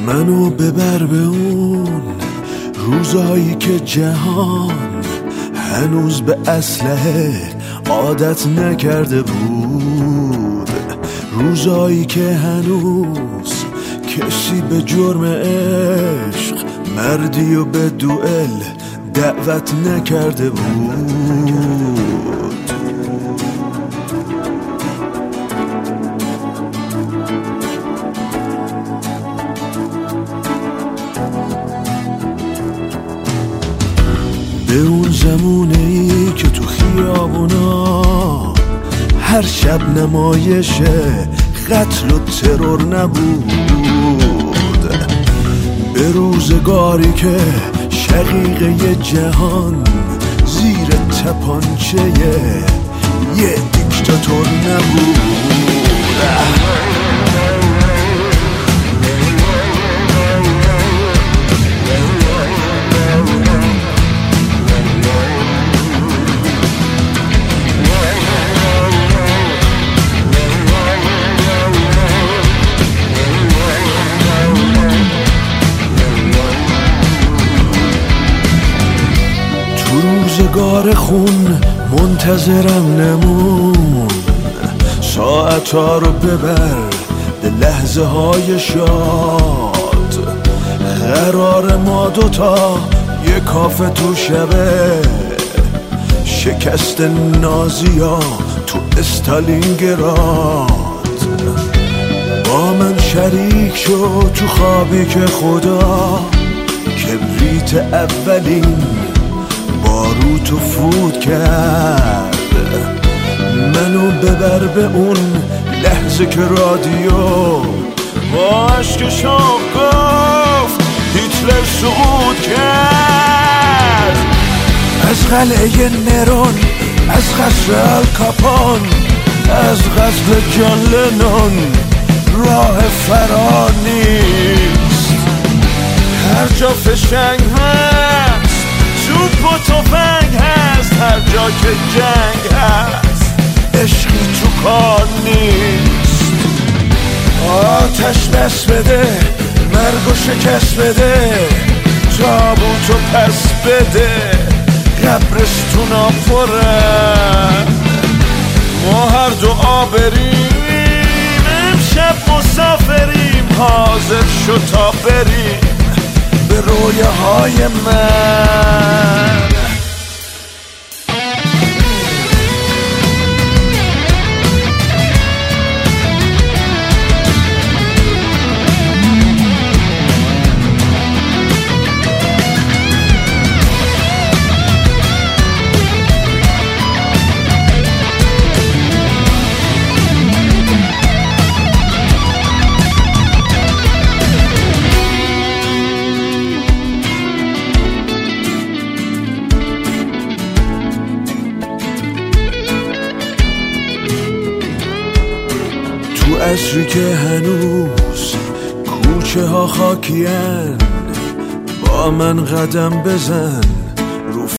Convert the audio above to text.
منو ببر به اون روزایی که جهان هنوز به اسلحه عادت نکرده بود، روزایی که هنوز کسی به جرم عشق مردی و به دوئل دعوت نکرده بود. به اون زمونه‌ای که تو خیابونا هر شب نمایش قتل و ترور نبود، به روزگاری که شقیقه جهان زیر تپانچه یه دیکتاتور نبود. روزگار خون منتظرم نمون، ساعتها رو ببر به لحظه های شاد. قرار ما دوتا یه کافه تو شبه، شکست نازیا تو استالینگراد. با من شریک شو تو خوابی که خدا کبریت اولین باروتو فوت کرد. منو ببر به اون لحظه که رادیو با عشق شاه گفت هیتلر سقوط کرد. از قلعه نرون، از قصر الکاپون، از قتل جان لنون راه فرار نیست. هر جا فشنگ هست توپ و تفنگ هست، هر جا که جنگ هست عشقی تو کار نیست. آتش دست بده، مرگ و شکست بده، تابوتو پس بده، قبرستونا پرن. ما هر دو بریم، امشب مسافریم، حاضر شو تا بریم به رویاهای من. تو عصری که هنوز کوچه ها خاکین، با من قدم بزن